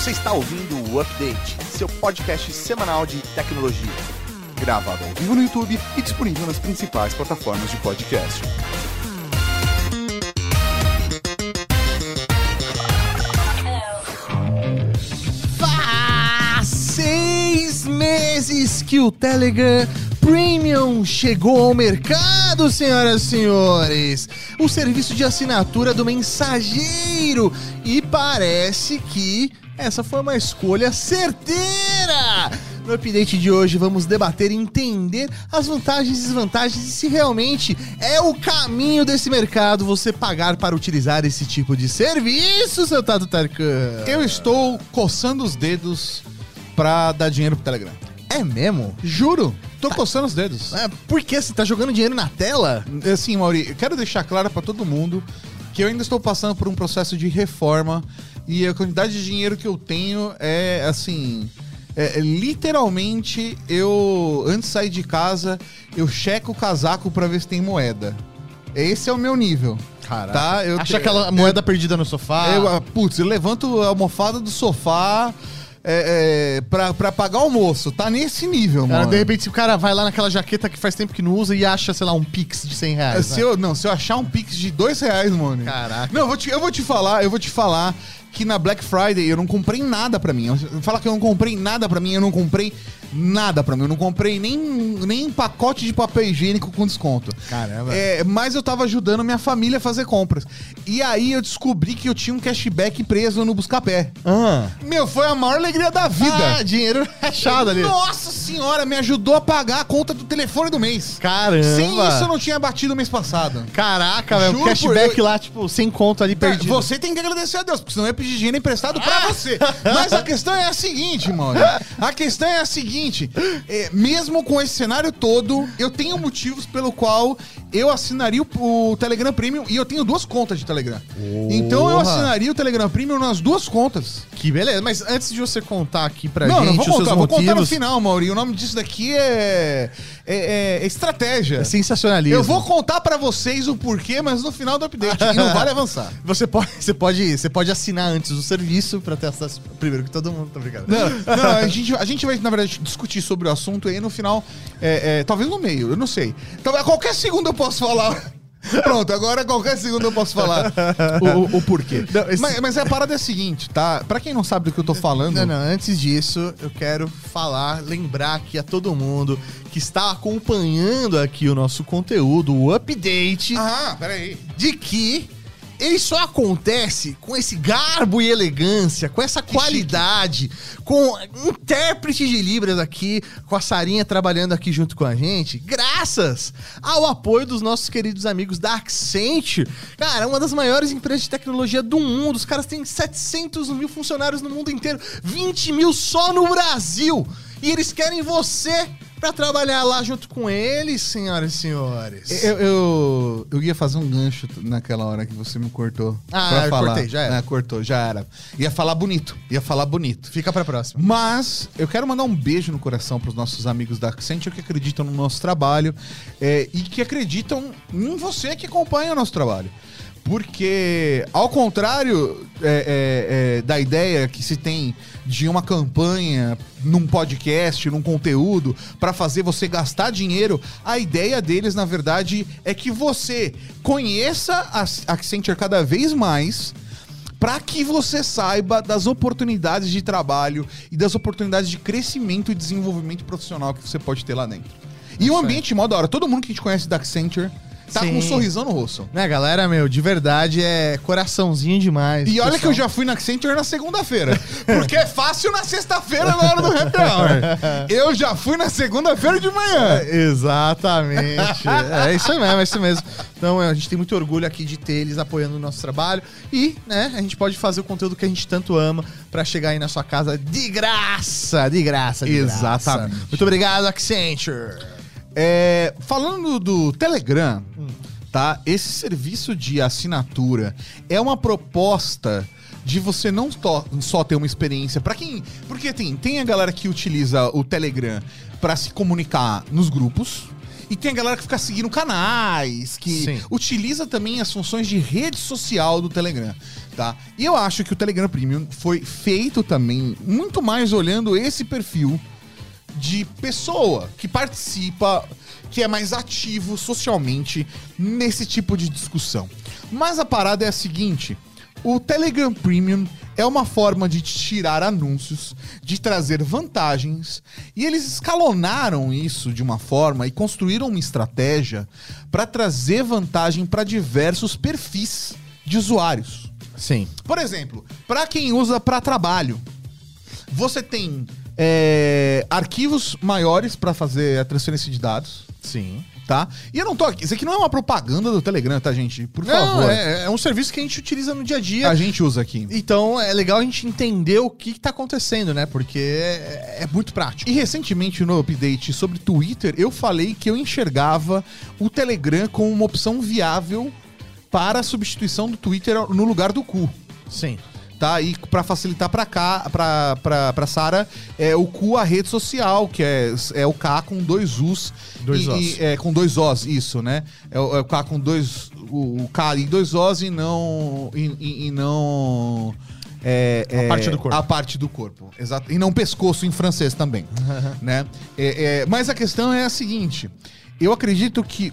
Você está ouvindo o Update, seu podcast semanal de tecnologia. Gravado ao vivo no YouTube e disponível nas principais plataformas de podcast. Faz 6 meses que o Telegram Premium chegou ao mercado, senhoras e senhores. O serviço de assinatura do mensageiro. E parece que essa foi uma escolha certeira. No update de hoje vamos debater e entender as vantagens e desvantagens e se realmente é o caminho desse mercado você pagar para utilizar esse tipo de serviço, seu Tato Tarkan. Eu estou coçando os dedos pra dar dinheiro pro Telegram. É mesmo? Juro, tô coçando os dedos. Por que? Você tá jogando dinheiro na tela? Assim, Mauri, eu quero deixar claro pra todo mundo que eu ainda estou passando por um processo de reforma e a quantidade de dinheiro que eu tenho é, assim... literalmente, antes de sair de casa, eu checo o casaco pra ver se tem moeda. Esse é o meu nível. Caraca. Tá? Acha aquela moeda perdida no sofá? Eu levanto a almofada do sofá pra pagar o almoço. Tá nesse nível, Cara, mano. de repente, se o cara vai lá naquela jaqueta que faz tempo que não usa e acha, sei lá, um Pix de R$100. Se eu achar um Pix de R$2, mano. Caraca. Não, eu vou te falar que na Black Friday eu não comprei nada pra mim. Fala que eu não comprei nada pra mim, eu não comprei nada pra mim. Eu não comprei nem pacote de papel higiênico com desconto. Caramba. Mas eu tava ajudando minha família a fazer compras. E aí eu descobri que eu tinha um cashback preso no Buscapé. Meu, foi a maior alegria da vida. Dinheiro rachado ali. Nossa senhora, me ajudou a pagar a conta do telefone do mês. Caramba. Sem isso eu não tinha batido o mês passado. Caraca, velho. O Juro cashback lá, tipo, sem conto ali perdido. Você tem que agradecer a Deus, porque senão eu ia pedir dinheiro emprestado pra você. Mas a questão é a seguinte, mano. A questão é a seguinte. Mesmo com esse cenário todo, eu tenho motivos pelo qual eu assinaria o Telegram Premium e eu tenho 2 contas de Telegram. Então eu assinaria o Telegram Premium nas 2 contas. Que beleza. Mas antes de você contar aqui pra Não, gente não vou os seus contar, vou motivos... contar no final, Mauri. O nome disso daqui é estratégia. É sensacionalismo. Eu vou contar pra vocês o porquê, mas no final do update. E não vale avançar. Você pode assinar antes o serviço pra ter acesso primeiro que todo mundo, tá brincando? Não, a gente vai, na verdade, discutir sobre o assunto e aí no final, talvez no meio, eu não sei. Então, a qualquer segundo eu posso falar. Pronto, agora a qualquer segundo eu posso falar o porquê. Não, mas a parada é a seguinte, tá? Pra quem não sabe do que eu tô falando... Não, antes disso, eu quero lembrar aqui a todo mundo que está acompanhando aqui o nosso conteúdo, o update, peraí. de que ele só acontece com esse garbo e elegância, com essa qualidade, com intérprete de Libras aqui, com a Sarinha trabalhando aqui junto com a gente, graças ao apoio dos nossos queridos amigos da Accenture. Cara, uma das maiores empresas de tecnologia do mundo. Os caras têm 700 mil funcionários no mundo inteiro, 20 mil só no Brasil. E eles querem você pra trabalhar lá junto com eles, senhoras e senhores. Eu ia fazer um gancho naquela hora que você me cortou. Eu cortei, já era. Cortou, já era. Ia falar bonito. Fica pra próxima. Mas eu quero mandar um beijo no coração pros nossos amigos da Accenture que acreditam no nosso trabalho e que acreditam em você que acompanha o nosso trabalho. Porque, ao contrário da ideia que se tem de uma campanha num podcast, num conteúdo, para fazer você gastar dinheiro, a ideia deles, na verdade, é que você conheça a Accenture cada vez mais, para que você saiba das oportunidades de trabalho e das oportunidades de crescimento e desenvolvimento profissional que você pode ter lá dentro. E o ambiente mó da hora. Todo mundo que a gente conhece da Accenture tá com um sorrisão no rosto. Né, galera, de verdade, é coraçãozinho demais. E olha que eu já fui na Accenture na segunda-feira. Porque é fácil na sexta-feira na hora do happy hour. Eu já fui na segunda-feira de manhã. Exatamente. É isso mesmo. Então, a gente tem muito orgulho aqui de ter eles apoiando o nosso trabalho. E, né, a gente pode fazer o conteúdo que a gente tanto ama pra chegar aí na sua casa de graça. Exatamente. Muito obrigado, Accenture. Falando do Telegram, tá? Esse serviço de assinatura é uma proposta de você não só ter uma experiência para quem... Porque tem a galera que utiliza o Telegram para se comunicar nos grupos E tem a galera que fica seguindo canais, que Sim. utiliza também as funções de rede social do Telegram, tá? E eu acho que o Telegram Premium foi feito também muito mais olhando esse perfil de pessoa que participa, que é mais ativo socialmente nesse tipo de discussão. Mas a parada é a seguinte: o Telegram Premium é uma forma de tirar anúncios, de trazer vantagens, e eles escalonaram isso de uma forma e construíram uma estratégia para trazer vantagem para diversos perfis de usuários. Sim. Por exemplo, para quem usa para trabalho, você tem arquivos maiores para fazer a transferência de dados, Sim. tá? E eu não tô aqui. Isso aqui não é uma propaganda do Telegram, tá, gente? Por favor. É um serviço que a gente utiliza no dia a dia. A gente usa aqui. Então é legal a gente entender o que tá acontecendo, né? Porque é muito prático. E recentemente no update sobre Twitter, eu falei que eu enxergava o Telegram como uma opção viável para a substituição do Twitter no lugar do Ku. Sim. Tá? E pra facilitar pra Sara, o Ku, a rede social, que é o K com dois U's. Dois Os. Com dois Os, isso, né? É o K com dois... O K e dois Os e não... E não... A parte do corpo. A parte do corpo, exato. E não pescoço em francês também, né? Mas a questão é a seguinte: eu acredito que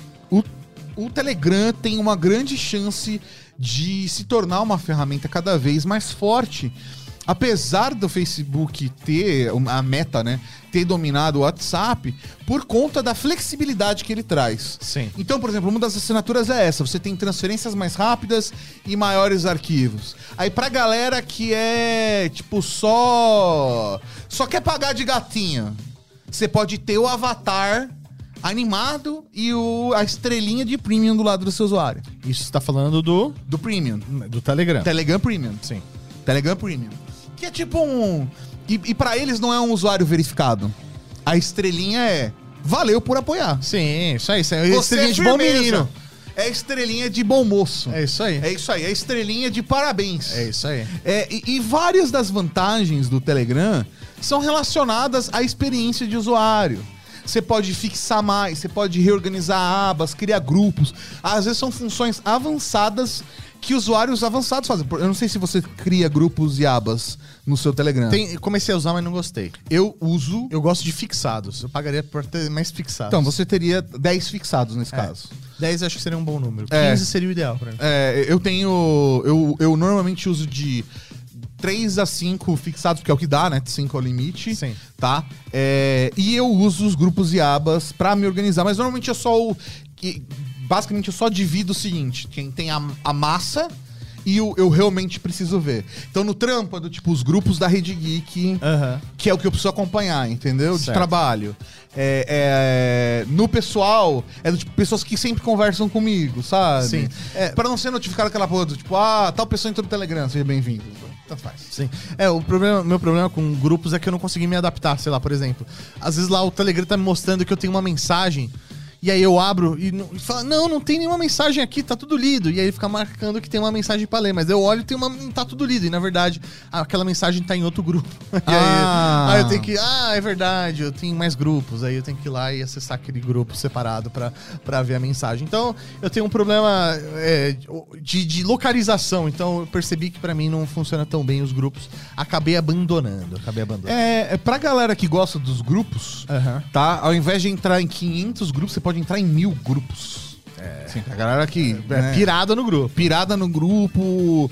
o Telegram tem uma grande chance de se tornar uma ferramenta cada vez mais forte, apesar do Facebook ter, a Meta, né, ter dominado o WhatsApp por conta da flexibilidade que ele traz. Sim. Então, por exemplo, uma das assinaturas é essa: você tem transferências mais rápidas e maiores arquivos. Aí pra galera que é, tipo, só quer pagar de gatinho, você pode ter o avatar animado e a estrelinha de premium do lado do seu usuário. Isso você tá falando do Premium. Telegram. Telegram Premium. Sim. Telegram Premium. Que é tipo um... E pra eles não é um usuário verificado. A estrelinha é: valeu por apoiar. Sim, isso aí. Isso é Você estrelinha é de bom firmeza. menino. É estrelinha de bom moço. É isso aí. É isso aí. É estrelinha de parabéns. É isso aí. E várias das vantagens do Telegram são relacionadas à experiência de usuário. Você pode fixar mais, você pode reorganizar abas, criar grupos. Às vezes são funções avançadas que usuários avançados fazem. Eu não sei se você cria grupos e abas no seu Telegram. Comecei a usar, mas não gostei. Eu uso... Eu gosto de fixados. Eu pagaria por ter mais fixados. Então, você teria 10 fixados nesse caso. 10 eu acho que seria um bom número. 15 É. seria o ideal pra mim. Eu tenho... Eu normalmente uso de 3 a 5 fixados, porque é o que dá, né? 5 é o limite. Sim. Tá? E eu uso os grupos e abas pra me organizar. Mas normalmente é só basicamente eu só divido o seguinte: quem tem a massa e eu realmente preciso ver. Então no trampo é do tipo os grupos da Rede Geek, que é o que eu preciso acompanhar, entendeu? De Certo. trabalho. No pessoal, é do tipo pessoas que sempre conversam comigo, sabe? Sim. Pra não ser notificado aquela porra do tipo, tal pessoa entrou no Telegram, seja bem-vindo. Tanto faz. Sim. Meu problema com grupos é que eu não consegui me adaptar. Sei lá, por exemplo, às vezes lá o Telegram tá me mostrando que eu tenho uma mensagem. E aí eu abro e fala: não tem nenhuma mensagem aqui, tá tudo lido. E aí ele fica marcando que tem uma mensagem pra ler. Mas eu olho e tá tudo lido. E na verdade, aquela mensagem tá em outro grupo. E aí eu tenho que... é verdade, eu tenho mais grupos. Aí eu tenho que ir lá e acessar aquele grupo separado pra ver a mensagem. Então, eu tenho um problema de localização. Então, eu percebi que pra mim não funciona tão bem os grupos. Acabei abandonando. Pra galera que gosta dos grupos, tá? Ao invés de entrar em 500 grupos, você pode entrar em 1000 grupos. Sim, pra galera que... né, pirada no grupo. pirada no grupo,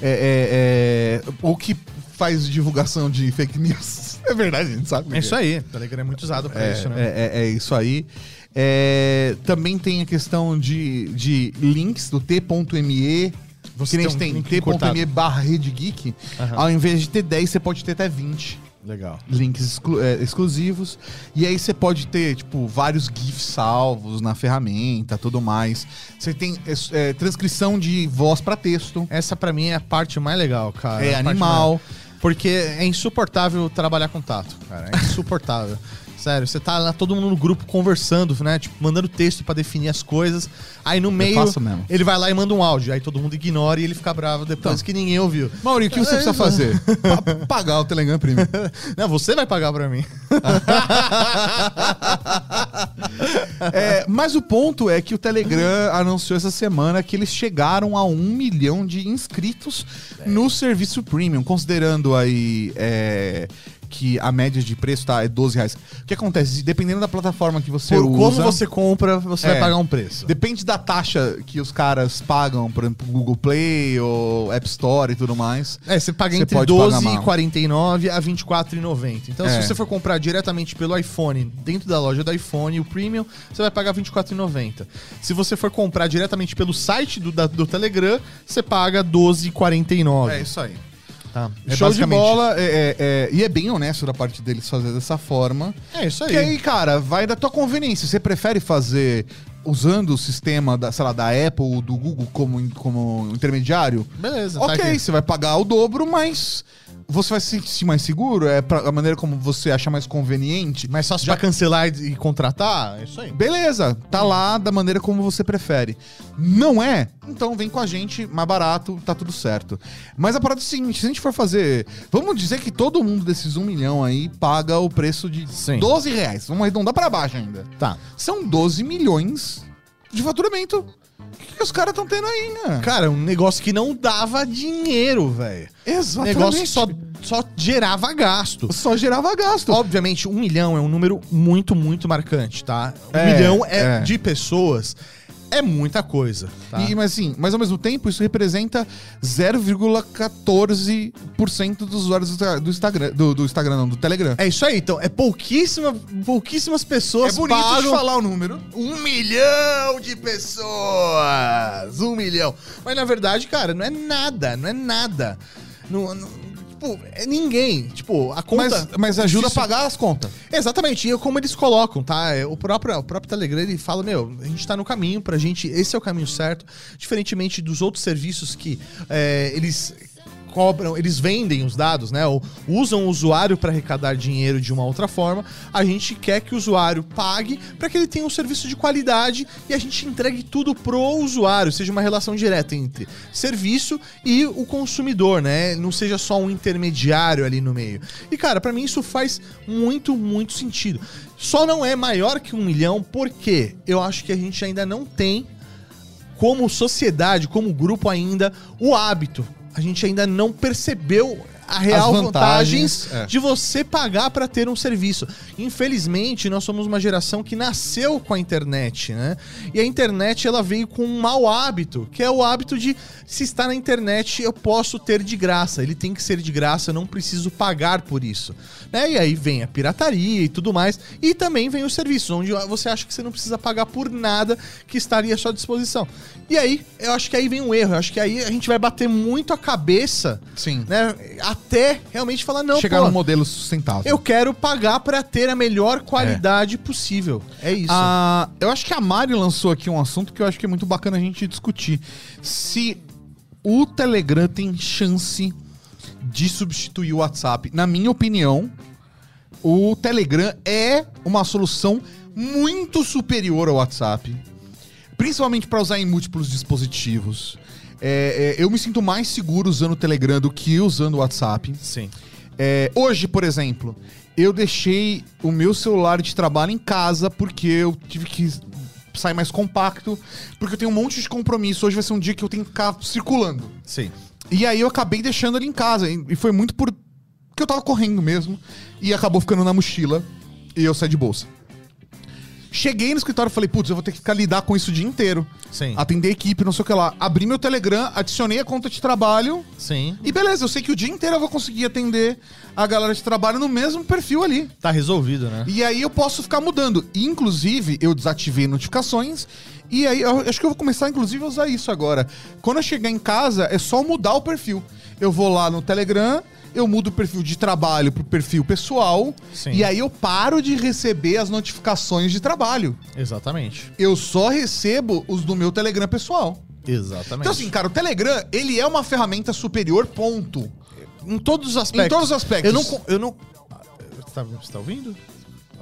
ou que faz divulgação de fake news. É verdade, a gente sabe. É isso aí. O Telegram é muito usado pra isso, né? É isso aí. Também tem a questão de links do t.me. Você que nem tem um tem link cortado. t.me/redegeek. Ao invés de ter 10, você pode ter até 20. Legal. Links exclusivos. E aí você pode ter, tipo, vários GIFs salvos na ferramenta, tudo mais. Você tem transcrição de voz pra texto. Essa pra mim é a parte mais legal, cara. É A parte animal. Porque é insuportável trabalhar com tato, cara. É insuportável. Sério, você tá lá todo mundo no grupo conversando, né? Tipo, mandando texto pra definir as coisas. Aí no meio, faço mesmo. ele vai lá e manda um áudio. Aí todo mundo ignora e ele fica bravo depois que ninguém ouviu. Mauri, o que você precisa fazer? Pagar o Telegram Premium. Não, você vai pagar pra mim. Mas o ponto é que o Telegram anunciou essa semana que eles chegaram a 1 milhão de inscritos no serviço Premium, considerando aí que a média de preço é R$12. O que acontece? Dependendo da plataforma que você usa... Como você compra, você vai pagar um preço. Depende da taxa que os caras pagam, por exemplo, Google Play ou App Store e tudo mais. Você paga entre R$12,49 a R$24,90. Então, se você for comprar diretamente pelo iPhone, dentro da loja do iPhone, o Premium, você vai pagar R$24,90. Se você for comprar diretamente pelo site do Telegram, você paga R$12,49. É isso aí. Tá. Show de bola, e é bem honesto da parte deles fazer dessa forma. É isso aí. Que aí, cara, vai da tua conveniência. Você prefere fazer usando o sistema da Apple ou do Google como intermediário? Beleza. Ok, você vai pagar o dobro, mas você vai se sentir mais seguro? É a maneira como você acha mais conveniente? Mais fácil pra cancelar e contratar? É isso aí. Beleza, tá lá da maneira como você prefere. Não é? Então vem com a gente, mais barato, tá tudo certo. Mas a parada é o seguinte, se a gente for fazer... Vamos dizer que todo mundo desses 1 milhão aí paga o preço de R$12. Vamos arredondar pra baixo ainda. Tá. São 12 milhões de faturamento. O que os caras estão tendo aí, né? Cara, um negócio que não dava dinheiro, velho. Exatamente. Negócio que só gerava gasto. Só gerava gasto. Obviamente, 1 milhão é um número muito, muito marcante, tá? 1 milhão de pessoas é muita coisa, tá? Mas ao mesmo tempo, isso representa 0,14% dos usuários do Instagram, do Telegram. É isso aí, então, pouquíssimas pessoas bonito pagam... de falar o número. 1 milhão de pessoas! 1 milhão. Mas na verdade, cara, não é nada. Tipo, é ninguém. Tipo, a conta... Mas ajuda a pagar as contas. Exatamente, e é como eles colocam, tá? O próprio Telegram, ele fala, a gente tá no caminho pra gente, esse é o caminho certo, diferentemente dos outros serviços que eles cobram, eles vendem os dados, né? Ou usam o usuário para arrecadar dinheiro de uma outra forma. A gente quer que o usuário pague para que ele tenha um serviço de qualidade e a gente entregue tudo pro usuário, seja uma relação direta entre serviço e o consumidor, né? Não seja só um intermediário ali no meio. E, cara, para mim isso faz muito, muito sentido. Só não é maior que 1 milhão porque eu acho que a gente ainda não tem, como sociedade, como grupo ainda, o hábito. A gente ainda não percebeu a real vantagens de você pagar para ter um serviço. Infelizmente, nós somos uma geração que nasceu com a internet, né? E a internet, ela veio com um mau hábito, que é o hábito de, se está na internet, eu posso ter de graça. Ele tem que ser de graça, eu não preciso pagar por isso, né? E aí vem a pirataria e tudo mais. E também vem os serviços, onde você acha que você não precisa pagar por nada que estaria à sua disposição. E aí, eu acho que aí vem um erro. Eu acho que aí a gente vai bater muito a cabeça, sim, né? Até realmente falar, não, chegar num modelo sustentável. Eu quero pagar pra ter a melhor qualidade possível. É isso. Eu acho que a Mari lançou aqui um assunto que eu acho que é muito bacana a gente discutir. Se o Telegram tem chance de substituir o WhatsApp. Na minha opinião, o Telegram é uma solução muito superior ao WhatsApp. Principalmente para usar em múltiplos dispositivos. Eu me sinto mais seguro usando o Telegram do que usando o WhatsApp. Sim. Hoje, por exemplo, eu deixei o meu celular de trabalho em casa porque eu tive que sair mais compacto, porque eu tenho um monte de compromisso. Hoje vai ser um dia que eu tenho que ficar circulando. Sim. E aí eu acabei deixando ele em casa. E foi muito porque eu tava correndo mesmo. E acabou ficando na mochila. E eu saí de bolsa. Cheguei no escritório e falei, putz, eu vou ter que lidar com isso o dia inteiro. Sim. Atender a equipe, não sei o que lá. Abri meu Telegram, adicionei a conta de trabalho. Sim. E beleza, eu sei que o dia inteiro eu vou conseguir atender a galera de trabalho no mesmo perfil ali. Tá resolvido, né? E aí eu posso ficar mudando. Inclusive, eu desativei notificações. E aí, eu acho que eu vou começar, inclusive, a usar isso agora. Quando eu chegar em casa, é só mudar o perfil. Eu vou lá no Telegram... Eu mudo o perfil de trabalho pro perfil pessoal. Sim. E aí eu paro de receber as notificações de trabalho. Exatamente. Eu só recebo os do meu Telegram pessoal. Exatamente. Então assim, cara, o Telegram, ele é uma ferramenta superior, ponto. Em todos os aspectos. Em todos os aspectos. Eu não... Você tá ouvindo?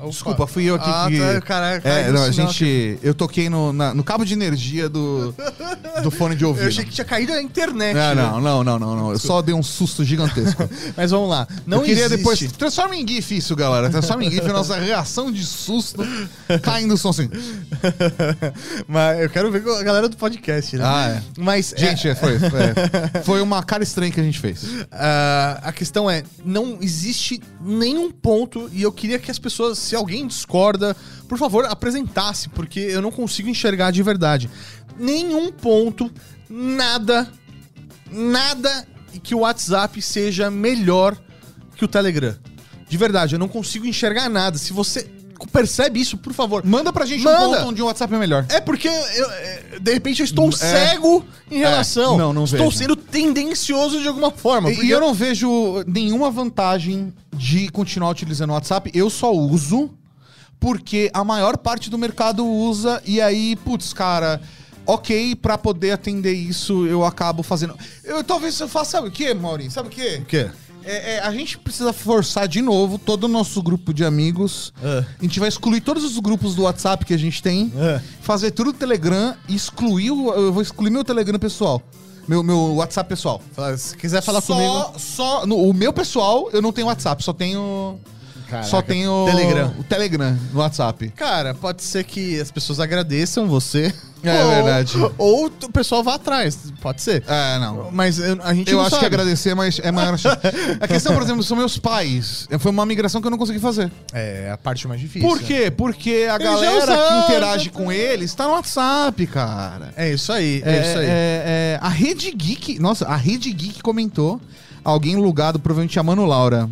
Desculpa, fui eu aqui que... Tá, caraca, não, a gente... Eu toquei no cabo de energia do fone de ouvido. Eu achei que tinha caído a internet. Não. Eu só dei um susto gigantesco. Mas vamos lá. Não eu queria existe. depois... Transforma em GIF isso, galera. Transforma em GIF a nossa reação de susto caindo o som assim. Mas eu quero ver com a galera do podcast, né? É. Mas, gente, foi uma cara estranha que a gente fez. A questão é, não existe nenhum ponto, e eu queria que as pessoas, se alguém discorda, por favor, apresentasse, porque eu não consigo enxergar de verdade. Nenhum ponto, nada que o WhatsApp seja melhor que o Telegram. De verdade, eu não consigo enxergar nada. Se você percebe isso, por favor, manda pra gente um ponto onde o WhatsApp é melhor. É porque, de repente, eu estou cego em relação. Não estou vejo. sendo tendencioso de alguma forma. E eu não vejo nenhuma vantagem de continuar utilizando o WhatsApp. Eu só uso porque a maior parte do mercado usa. E aí, putz, cara... Ok, pra poder atender isso, eu acabo fazendo... Talvez eu faça... Sabe o quê, Maurinho? Sabe o quê? O quê? A gente precisa forçar de novo todo o nosso grupo de amigos. A gente vai excluir todos os grupos do WhatsApp que a gente tem. Fazer tudo do Telegram e excluir... Eu vou excluir meu Telegram pessoal. Meu WhatsApp pessoal. Se quiser falar comigo... O meu pessoal, eu não tenho WhatsApp. Só tenho... Caraca, só tenho o Telegram no WhatsApp. Cara, pode ser que as pessoas agradeçam você. É verdade. Ou o pessoal vá atrás. Pode ser. Não. Mas a gente eu não acho sabe. que agradecer, mas é maior. A questão, por exemplo, são meus pais. Foi uma migração que eu não consegui fazer. É a parte mais difícil. Por quê? Porque a galera que interage com eles tá no WhatsApp, cara. É isso aí. A Rede Geek... Nossa, a Rede Geek comentou. Alguém logado, provavelmente a Mano Laura.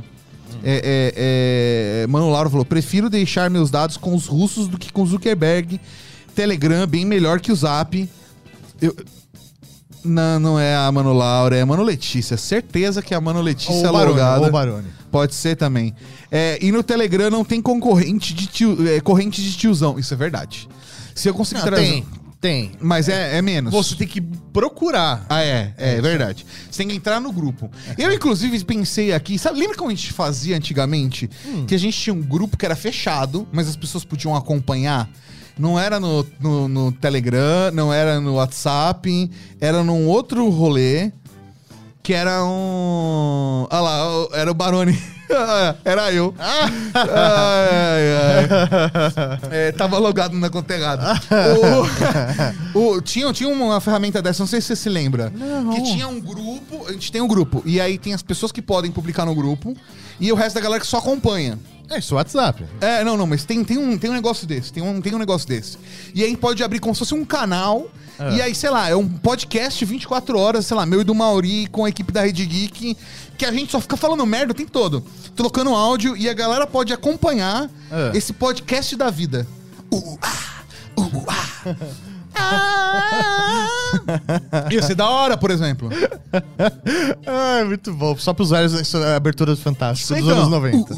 Mano Laura falou: prefiro deixar meus dados com os russos do que com o Zuckerberg. Telegram bem melhor que o Zap. Não é a Mano Laura, é a Mano Letícia. Certeza que é a Mano Letícia é logada. Ou Barone. Pode ser também. E no Telegram não tem concorrente corrente de tiozão. Isso é verdade. Se eu conseguir trazer... Tem. Mas é menos. Você tem que procurar. É verdade. Você tem que entrar no grupo. Eu, inclusive, pensei aqui... Sabe, lembra como a gente fazia antigamente? Que a gente tinha um grupo que era fechado, mas as pessoas podiam acompanhar. Não era no Telegram, não era no WhatsApp, era num outro rolê, que era um... Olha lá, era o Barone. Era eu. Tava logado na conta errada. Tinha uma ferramenta dessa, não sei se você se lembra. Não. Que tinha um grupo, a gente tem um grupo, e aí tem as pessoas que podem publicar no grupo, e o resto da galera que só acompanha. É isso, o WhatsApp. Não, mas tem um negócio desse. Tem um negócio desse. E aí pode abrir como se fosse um canal. E aí, sei lá, é um podcast 24 horas, sei lá, meu e do Mauri com a equipe da Rede Geek, que a gente só fica falando merda o tempo todo. Trocando áudio e a galera pode acompanhar esse podcast da vida. Ia ser da hora, por exemplo. Muito bom. Só pros velhos, abertura do Fantástico dos Então, anos 90.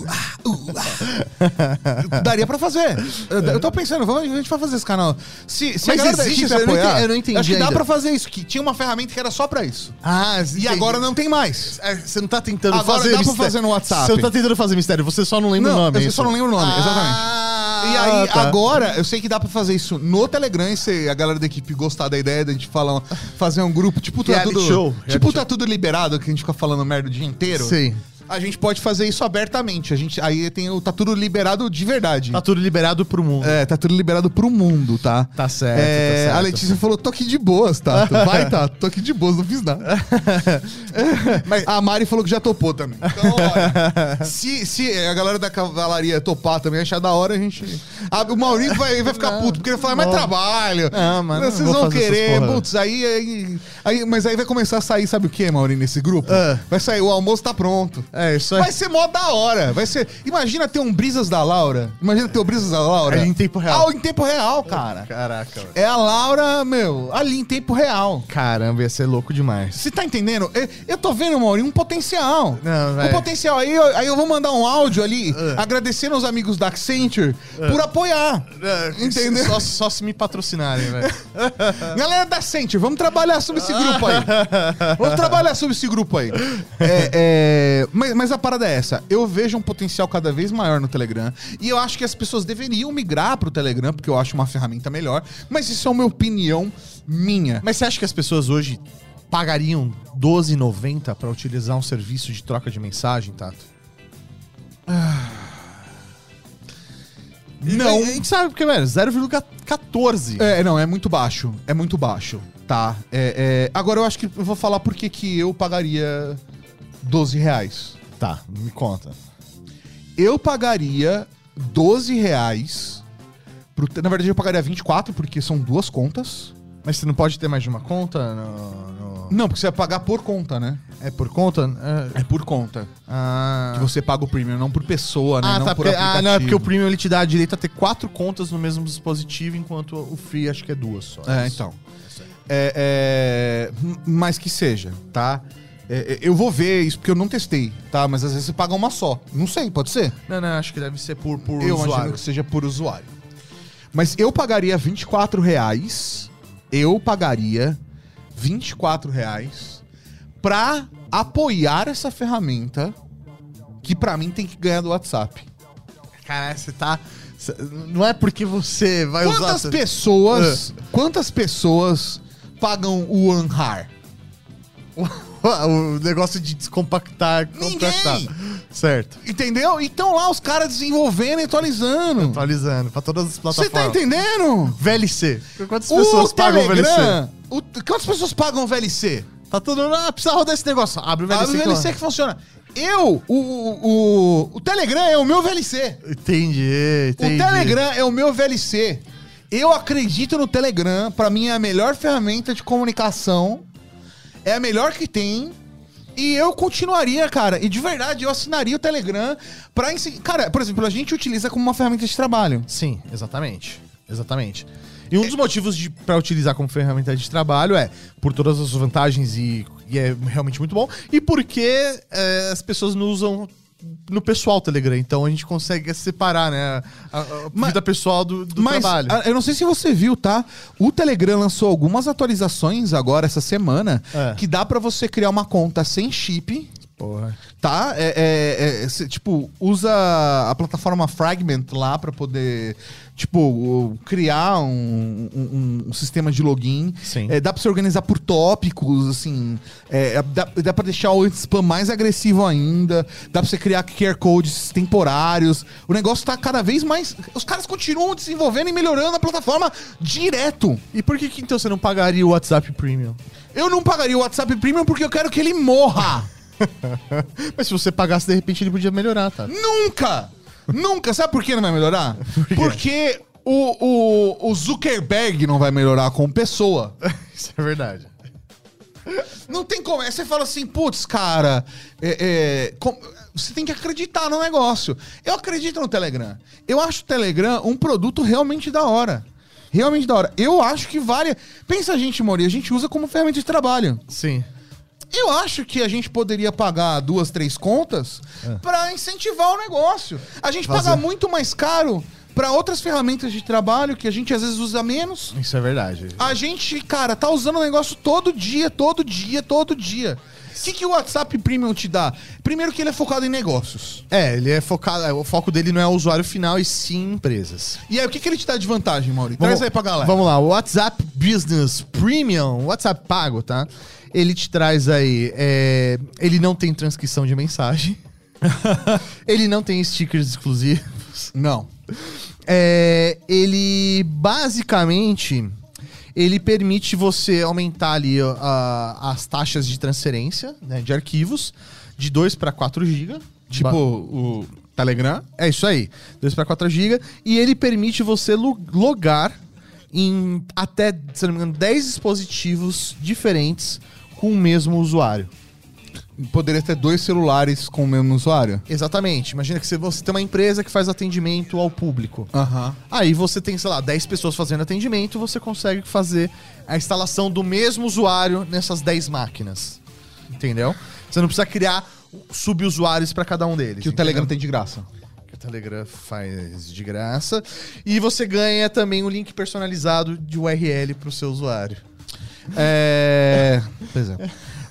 Daria pra fazer. Eu tô pensando, a gente vai fazer esse canal. Se a galera da existe equipe isso? apoiar, Eu não entendi acho que dá ainda. pra fazer isso. Que tinha uma ferramenta que era só pra isso. E Agora não tem mais. Você não tá tentando Agora fazer dá pra mistério. fazer no WhatsApp. Você não tá tentando fazer mistério, você só não lembra o nome. Eu só não lembro o nome, exatamente. E aí, agora, eu sei que dá pra fazer isso no Telegram, e se a galera da equipe gostar da ideia de a gente fazer um grupo, tipo, tá tudo liberado, que a gente fica falando merda o dia inteiro. Sim. A gente pode fazer isso abertamente. Aí tá tudo liberado de verdade. Tá tudo liberado pro mundo. Tá tudo liberado pro mundo, tá? Tá certo, tá certo. A Letícia falou, tô aqui de boas, tá? Vai, tá, tô aqui de boas, não fiz nada. Mas a Mari falou que já topou também. Então, olha, se a galera da cavalaria topar também, achar da hora, a gente... O Maurinho vai ficar puto, porque ele vai falar, mas trabalho. Mano, vocês vão querer, putz, aí, mas aí vai começar a sair, sabe o que, Maurinho, nesse grupo? Vai sair, o almoço tá pronto. Isso aí. Vai ser mó da hora. Imagina ter um Brisas da Laura. Imagina ter o Brisas da Laura. Ali em tempo real. Em tempo real, cara. Caraca, velho. É a Laura, ali em tempo real. Caramba, ia ser louco demais. Você tá entendendo? Eu tô vendo, Maurinho, um potencial. Não, um potencial. Aí eu vou mandar um áudio ali, agradecendo aos amigos da Accenture por apoiar. Entendeu? Só se me patrocinarem, velho. Galera da Accenture, vamos trabalhar sobre esse grupo aí. Mas Mas a parada é essa. Eu vejo um potencial cada vez maior no Telegram. E eu acho que as pessoas deveriam migrar pro Telegram, porque eu acho uma ferramenta melhor. Mas isso é uma opinião minha. Mas você acha que as pessoas hoje pagariam R$12,90 pra utilizar um serviço de troca de mensagem, Tato? Não. A gente sabe porque, velho, 0,14. Não, é muito baixo. É muito baixo, tá? Agora eu acho que eu vou falar por que eu pagaria R$12. Tá, me conta. Eu pagaria R$12 na verdade, eu pagaria 24, porque são 2 contas. Mas você não pode ter mais de uma conta? Não, porque você vai pagar por conta, né? É por conta? É por conta. Ah. Que você paga o premium, não por pessoa, né? Não tá, por porque, aplicativo. não, é porque o Premium ele te dá direito a ter 4 contas no mesmo dispositivo, enquanto o Free acho que é 2 só. Então. Mas que seja, tá? Eu vou ver isso, porque eu não testei, tá? Mas às vezes você paga uma só. Não sei, pode ser? Não, acho que deve ser por Eu usuário. imagino que seja por usuário. Mas eu pagaria R$24. Eu pagaria R$24 pra apoiar essa ferramenta que pra mim tem que ganhar do WhatsApp. Caralho, você tá... Não é porque você vai Quantas usar... Quantas pessoas pagam o OneHar? O negócio de descompactar... compactar. Ninguém! Certo. Entendeu? Então lá os caras desenvolvendo e atualizando. Atualizando pra todas as Você plataformas. tá entendendo? VLC. Quantas pessoas pagam o VLC? Quantas pessoas pagam o VLC? Tá todo mundo... precisa rodar esse negócio. Abre o VLC. Abre o VLC que funciona. O Telegram é o meu VLC. Entendi. O Telegram é o meu VLC. Eu acredito no Telegram. Pra mim é a melhor ferramenta de comunicação. É a melhor que tem. E eu continuaria, cara. E de verdade, eu assinaria o Telegram pra ensinar. Cara, por exemplo, a gente utiliza como uma ferramenta de trabalho. Sim, exatamente. E um dos motivos pra utilizar como ferramenta de trabalho é por todas as vantagens e é realmente muito bom. E porque as pessoas não usam no pessoal Telegram. Então a gente consegue separar, né, a vida pessoal do trabalho. Eu não sei se você viu, tá? O Telegram lançou algumas atualizações agora essa semana que dá pra você criar uma conta sem chip. Porra. Tá? Tipo, usa a plataforma Fragment lá pra poder, tipo, criar um sistema de login. Sim. Dá pra você organizar por tópicos, assim. Dá pra deixar o spam mais agressivo ainda. Dá pra você criar QR codes temporários. O negócio tá cada vez mais... Os caras continuam desenvolvendo e melhorando a plataforma direto. E por que então você não pagaria o WhatsApp Premium? Eu não pagaria o WhatsApp Premium porque eu quero que ele morra. Mas se você pagasse, de repente ele podia melhorar, tá? Nunca! Nunca! Sabe por que não vai melhorar? Porque o Zuckerberg não vai melhorar como pessoa. Isso é verdade. Não tem como. Aí você fala assim, putz, cara, você tem que acreditar no negócio. Eu acredito no Telegram. Eu acho o Telegram um produto realmente da hora. Realmente da hora. Eu acho que vale... Pensa a gente, Mori, a gente usa como ferramenta de trabalho. Sim. Eu acho que a gente poderia pagar 2, 3 contas pra incentivar o negócio. A gente paga muito mais caro pra outras ferramentas de trabalho que a gente às vezes usa menos. Isso é verdade. A gente, cara, tá usando o negócio todo dia. O que o WhatsApp Premium te dá? Primeiro que ele é focado em negócios. Ele é focado... O foco dele não é o usuário final, e sim empresas. E aí, o que ele te dá de vantagem, Mauri? Traz aí pra galera. Vamos lá, o WhatsApp Business Premium, o WhatsApp pago, tá? Ele te traz aí... ele não tem transcrição de mensagem. Ele não tem stickers exclusivos. Não. Ele, basicamente... Ele permite você aumentar ali as taxas de transferência, né, de arquivos de 2 para 4 GB. Tipo o Telegram. É isso aí, 2 para 4 GB. E ele permite você logar em até, se não me engano, 10 dispositivos diferentes com o mesmo usuário. Poderia ter 2 celulares com o mesmo usuário? Exatamente. Imagina que você tem uma empresa que faz atendimento ao público. Aí você tem, sei lá, 10 pessoas fazendo atendimento, você consegue fazer a instalação do mesmo usuário nessas 10 máquinas. Entendeu? Você não precisa criar subusuários para cada um deles. Que o Telegram tem de graça. Que o Telegram faz de graça. E você ganha também um link personalizado de URL pro seu usuário. Pois é.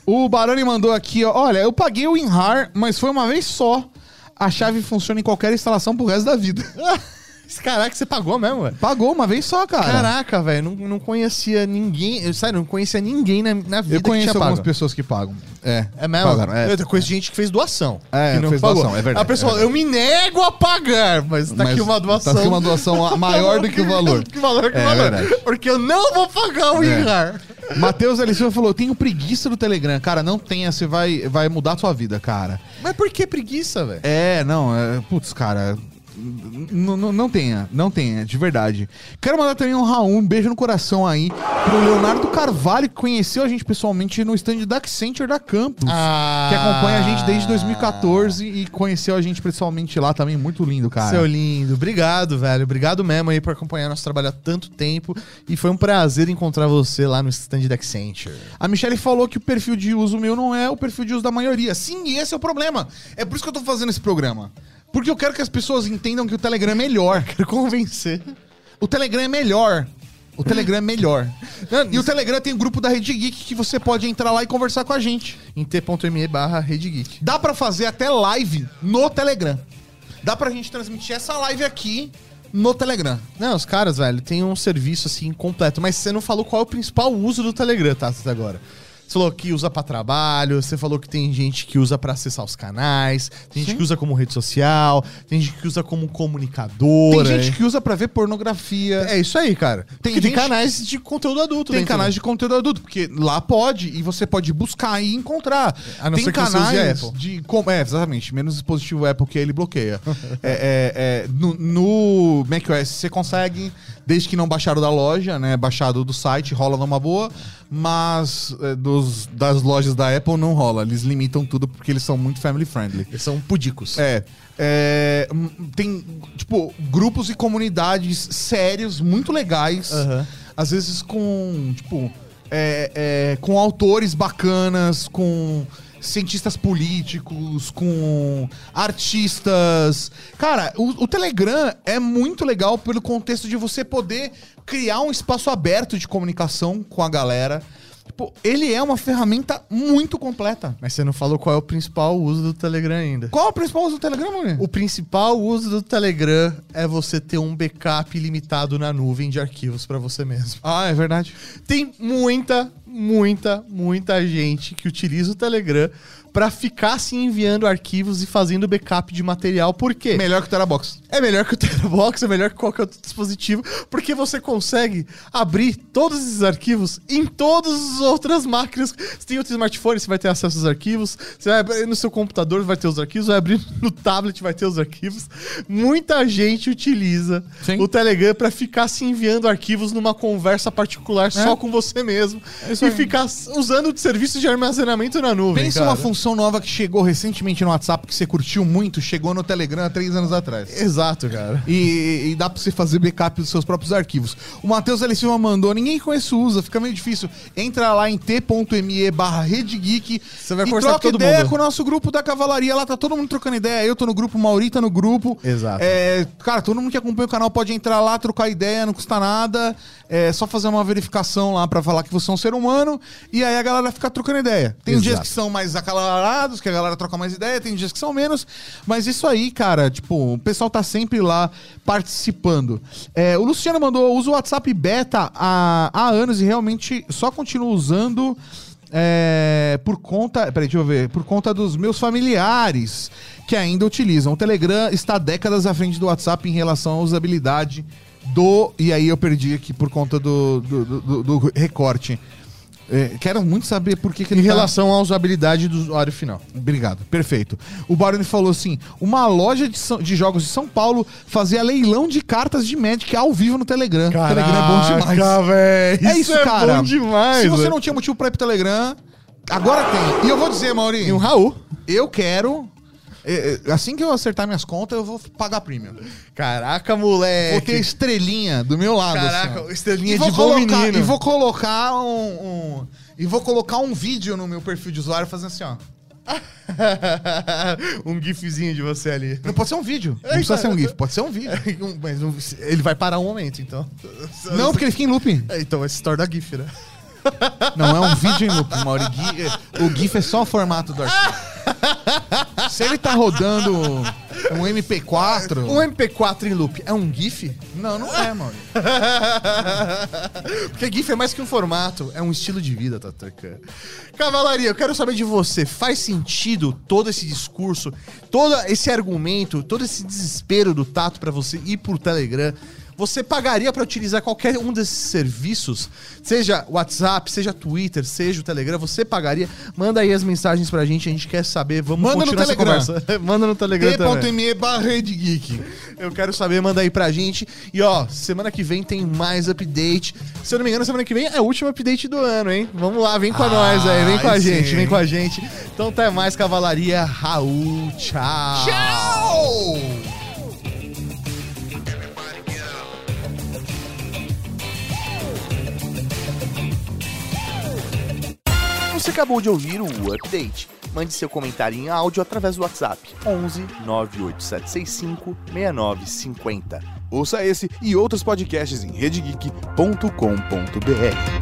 O Baroni mandou aqui, ó. Olha, eu paguei o WinRAR, mas foi uma vez só. A chave funciona em qualquer instalação pro resto da vida. Caraca, você pagou mesmo, velho? Pagou uma vez só, cara. Caraca, velho, não conhecia ninguém. Sério, não conhecia ninguém na vida Eu conheço que tinha algumas pago. pessoas que pagam. É mesmo? Pagaram, é. Eu conheço gente que fez doação. É, que não fez pagou. doação, é verdade. A pessoa, eu me nego a pagar, mas tá aqui uma doação. Tá aqui uma doação maior do que o valor. Que valor, que É, valor. verdade. Porque eu não vou pagar o WinRAR. Matheus L. Silva falou, tenho preguiça do Telegram. Cara, não tenha, você vai mudar a sua vida, cara. Mas por que preguiça, velho? Putz, cara... Não tenha, de verdade. Quero mandar também um beijo no coração aí pro Leonardo Carvalho, que conheceu a gente pessoalmente no stand da Accenture da Campus, que acompanha a gente desde 2014 e conheceu a gente pessoalmente lá também, muito lindo, cara. Seu lindo, obrigado, velho. Obrigado mesmo aí por acompanhar nosso trabalho há tanto tempo. E foi um prazer encontrar você lá no stand da Accenture. A Michelle falou que o perfil de uso meu não é o perfil de uso da maioria. Sim, e esse é o problema. É por isso que eu tô fazendo esse programa. Porque eu quero que as pessoas entendam que o Telegram é melhor. Quero convencer. O Telegram é melhor. O Telegram é melhor. E o Telegram tem um grupo da Rede Geek que você pode entrar lá e conversar com a gente. Em t.me/RedeGeek. Dá pra fazer até live no Telegram. Dá pra gente transmitir essa live aqui no Telegram. Não, os caras, velho, tem um serviço assim completo. Mas você não falou qual é o principal uso do Telegram, tá? Até agora. Você falou que usa pra trabalho, você falou que tem gente que usa pra acessar os canais, tem gente que usa como rede social, tem gente que usa como comunicador. Tem gente que usa pra ver pornografia. É isso aí, cara. Tem Tem gente- canais de conteúdo adulto. Tem dentro, canais né? de conteúdo adulto, porque lá pode, e você pode buscar e encontrar. A não Tem ser que você use a canais Apple. de... exatamente. Menos dispositivo Apple que ele bloqueia. No macOS você consegue, desde que não baixaram da loja, né? Baixado do site, rola numa boa. Mas das lojas da Apple não rola. Eles limitam tudo porque eles são muito family friendly. Eles são pudicos. Tem, tipo, grupos e comunidades sérios, muito legais. Aham. Às vezes com, tipo, com autores bacanas, com cientistas políticos, com artistas. Cara, o Telegram é muito legal pelo contexto de você poder criar um espaço aberto de comunicação com a galera. Tipo, ele é uma ferramenta muito completa. Mas você não falou qual é o principal uso do Telegram ainda. Qual é o principal uso do Telegram, mulher? O principal uso do Telegram é você ter um backup ilimitado na nuvem de arquivos pra você mesmo. Ah, é verdade. Tem muita gente que utiliza o Telegram pra ficar se enviando arquivos e fazendo backup de material. Por quê? Melhor que o Terabox. É melhor que o Terabox, é melhor que qualquer outro dispositivo, porque você consegue abrir todos esses arquivos em todas as outras máquinas. Você tem outro smartphone, você vai ter acesso aos arquivos. Você vai abrir no seu computador, vai ter os arquivos. Vai abrir no tablet, vai ter os arquivos. Muita gente utiliza Sim. o Telegram pra ficar se enviando arquivos numa conversa particular só com você mesmo. isso E aí. ficar usando o serviço de armazenamento na nuvem, Pensa cara. uma função nova que chegou recentemente no WhatsApp que você curtiu muito, chegou no Telegram há 3 anos atrás. Exato, cara. E dá pra você fazer backup dos seus próprios arquivos. O Matheus L. Silva mandou, ninguém conhece usa, fica meio difícil. Entra lá em t.me/RedeGeek Você vai e conversar troca com todo ideia mundo. com o nosso grupo da Cavalaria. Lá tá todo mundo trocando ideia. Eu tô no grupo, o Mauri tá no grupo. Exato. Cara, todo mundo que acompanha o canal pode entrar lá, trocar ideia, não custa nada. É só fazer uma verificação lá pra falar que você é um ser humano. E aí a galera fica trocando ideia. Tem Exato. dias que são mais acalarados, que a galera troca mais ideia, tem dias que são menos, mas isso aí, cara, tipo, o pessoal tá sempre lá participando. O Luciano mandou, usa o WhatsApp Beta há anos e realmente só continuo usando por conta, peraí, deixa eu ver, por conta dos meus familiares que ainda utilizam. O Telegram está décadas à frente do WhatsApp em relação à usabilidade e aí eu perdi aqui por conta do recorte. Quero muito saber por que ele Em tá... relação à usabilidade do usuário final. Obrigado, perfeito. O Baroni falou assim, uma loja de jogos de São Paulo fazia leilão de cartas de Magic ao vivo no Telegram. O Telegram é bom demais. Velho. É isso, cara. bom demais. Se você velho. não tinha motivo pra ir pro Telegram, agora tem. E eu vou dizer, E Maurinho, um Raul. eu quero... assim que eu acertar minhas contas, eu vou pagar premium. Caraca, moleque. Vou ter estrelinha do meu lado. Caraca, assim, ó. estrelinha E vou de bom colocar- menino. E vou colocar e vou colocar um vídeo no meu perfil de usuário fazendo assim, ó. um gifzinho de você ali. Não pode ser um vídeo. Não precisa ser um GIF, pode ser um vídeo. Mas ele vai parar um momento, então. Não, porque ele fica em looping. Então vai se tornar GIF, né? Não é um vídeo em loop, Mauri. O GIF é só o formato do arquivo. Se ele tá rodando um MP4... Um MP4 em loop é um GIF? Não, não é, Mauri. Porque GIF é mais que um formato, é um estilo de vida, Tatacan. Cavalaria, eu quero saber de você. Faz sentido todo esse discurso, todo esse argumento, todo esse desespero do Tato pra você ir pro Telegram? Você pagaria pra utilizar qualquer um desses serviços? Seja WhatsApp, seja Twitter, seja o Telegram, você pagaria? Manda aí as mensagens pra gente, a gente quer saber. Vamos Manda continuar essa conversa. Manda no Telegram também. t.me/RedeGeek. Eu quero saber, manda aí pra gente. E ó, semana que vem tem mais update. Se eu não me engano, semana que vem é o último update do ano, hein? Vamos lá, vem com nós aí, vem com a gente, vem com a gente. Então até mais, Cavalaria. Raul, tchau! Tchau! Você acabou de ouvir o Update. Mande seu comentário em áudio através do WhatsApp 11 98765 6950. Ouça esse e outros podcasts em redegeek.com.br.